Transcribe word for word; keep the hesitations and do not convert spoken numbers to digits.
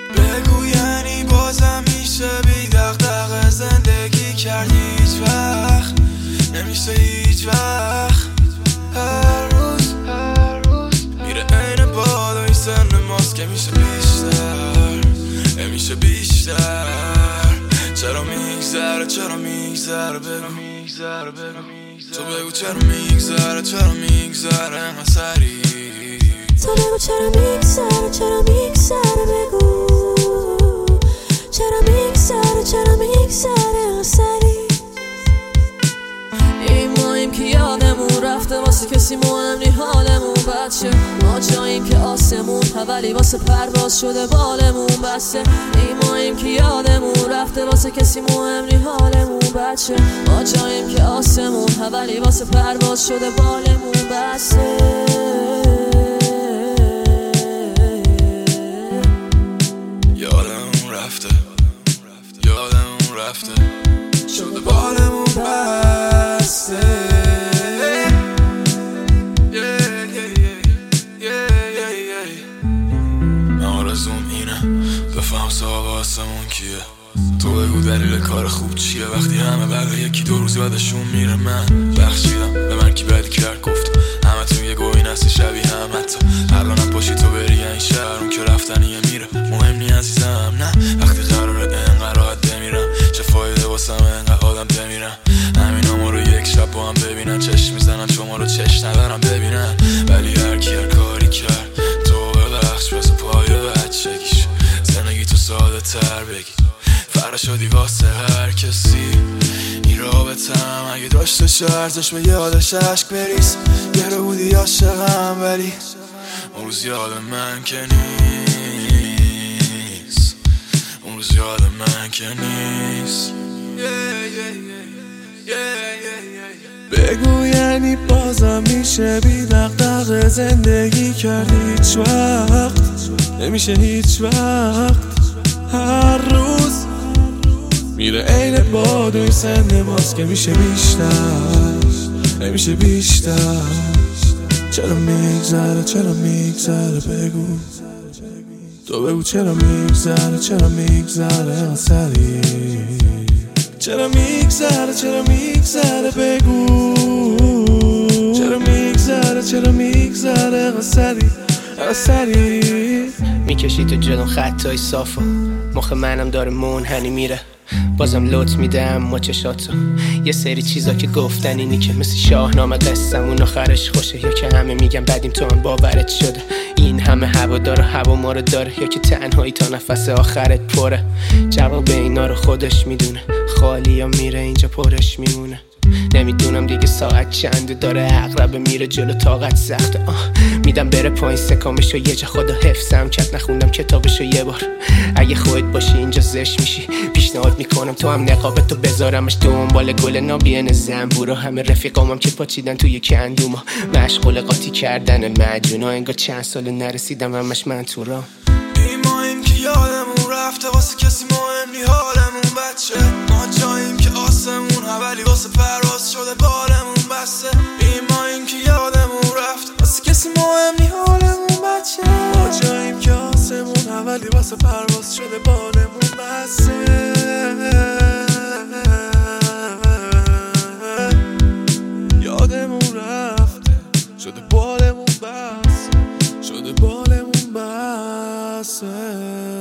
بگو یعنی بازم میشه بی دغدغه زندگی کردی؟ هیچ وقت نمیشه، هیچ وقت. هر روز هر روز میره عین بادای سن ماست که میشه بیشتر، نمیشه بیشتر. چرا میگذره چرا میگذره بگو، میگذره بگو تو بگو چرا میگذره چرا میگذره انقدر سریع. تو بگو چرا میگذره چرا میگذره بگو، چرا میگذره چرا میگذره انقدر سریع. این ماییم که یادمون رفته واسه کسی مهم نی حالمون بچه. ما جاییم که آسمون ولی واسه پرواز شده بالمون بسته. این ماییم که یادمون رفته واسه کسی مهم نی حالمون بچه. ما جاییم که آسمون ولی واسه پرواز شده بالمون بسته. یادمون رفته یادمون رفته شده بالمون بسته. آرزوم اینه بفهم صاحب آسمون کیه. تو بگو دلیل کار خوب چیه وقتی همه بقیه یکی دو روز بعدشون میره. من بخشیدم به من کی بدی کرد گفت همه تو یه گوی نستی شبیه هم. حتی الانم پاشی تو بری این شهر اون که رفتنیه میره. مهم نی عزیزم نه وقتی قراره اینقدر راحت بمیرم. چه فایده واسم اینقدر آدم بمیرم. همینا ما رو یک شب با هم ببینن چشم میزنن چون ما رو چش ندارم ببینن. ولی هر کی هر کاری کرد تو ببخش بس پای بچگیش. زندگی تو ساده تر بگی فرق شدی واسه هر کسی. این رابطم اگه داشتش ارزش به یادش عشق بریز. یه رو بودی عاشقم ولی اون روز یاد من که نیست، اون روز یاد من که نیست. بگو یعنی بازم میشه بی دغدغه زندگی کردی؟ هیچ وقت نمیشه هیچ وقت. هر روز میره عین بادوی سن ماست که میشه بیشتر، نمیشه بیشتر. چرا میگذره چرا میگذره بگو، تو بگو چرا میگذره چرا میگذره سریع. چرا میگذره چرا میگذره بگو، چرا میگذره چرا میگذره سریع سریع. میکشی تو جلو خطای صافا مخ منم داره منحنی میره. بازم لط میدم ما چشاتو یه سری چیزا که گفتن اینی که مثل شاهنامه قصمون آخرش خوشه. یا که همه میگن بدیم تو هم باورت شده. این همه هوا داره هوا ما رو داره. یا که تنهایی تا نفس آخرت پره. جواب اینا رو خودش میدونه. خالی یا میره اینجا پرش میمونه. نمیدونم دیگه ساعت چنده داره عقربه میره جلو طاقت سخته. آه میدم بره پایین سکامشو یه جا خدا حفظم کرد نخوندم کتابشو یه بار. اگه خودت باشی اینجا زش میشی پیشنهاد میکنم تو هم نقابتو بذارمش دنبال گل نابین زنبورا. همه رفیقامم که پاچیدن توی کندوما مشغول قاطی کردن مجونا. انگار چند سال نرسیدم همش من تو را. این ماییم که یادمون رفته واسه کسی مهم نی حالمون بچه. ما جاییم که آسمون ولی واسه پرواز شده بالمون بسته. این ماییم که یادمون رفته واسه کسی مهم نی حالمون بچه. ما جاییم که آسمون ولی واسه پرواز شده بالمون بسته. یادمون رفته شده بالمون بس، شده بالمون بسته.